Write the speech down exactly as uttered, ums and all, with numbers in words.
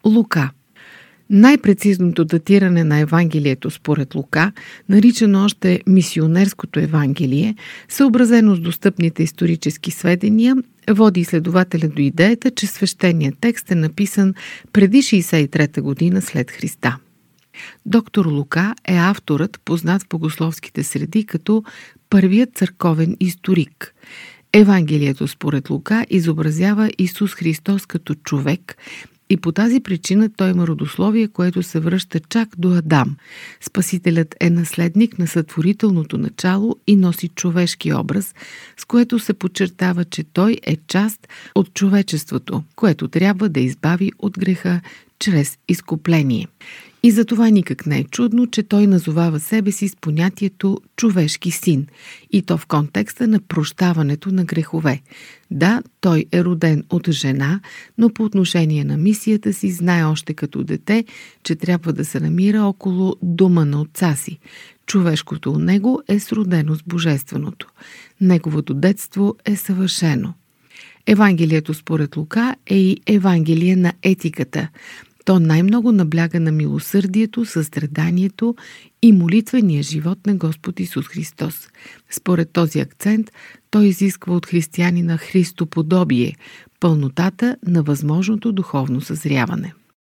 Лука. Най-прецизното датиране на Евангелието според Лука, наричано още мисионерското Евангелие, съобразено с достъпните исторически сведения, води изследователя до идеята, че свещеният текст е написан преди шейсет и трета година след Христа. Доктор Лука е авторът, познат в богословските среди като първият църковен историк. Евангелието според Лука изобразява Исус Христос като човек и по тази причина той има родословие, което се връща чак до Адам. Спасителят е наследник на сътворителното начало и носи човешки образ, с което се подчертава, че той е част от човечеството, което трябва да избави от греха чрез изкупление. И за това никак не е чудно, че той назовава себе си с понятието човешки син, и то в контекста на прощаването на грехове. Да, той е роден от жена, но по отношение на мисията си знае още като дете, че трябва да се намира около дома на отца си. Човешкото у него е сродено с божественото. Неговото детство е съвършено. Евангелието според Лука е и Евангелие на етиката. То най-много набляга на милосърдието, състраданието и молитвения живот на Господ Исус Христос. Според този акцент, той изисква от християнина христоподобие, пълнотата на възможното духовно съзряване.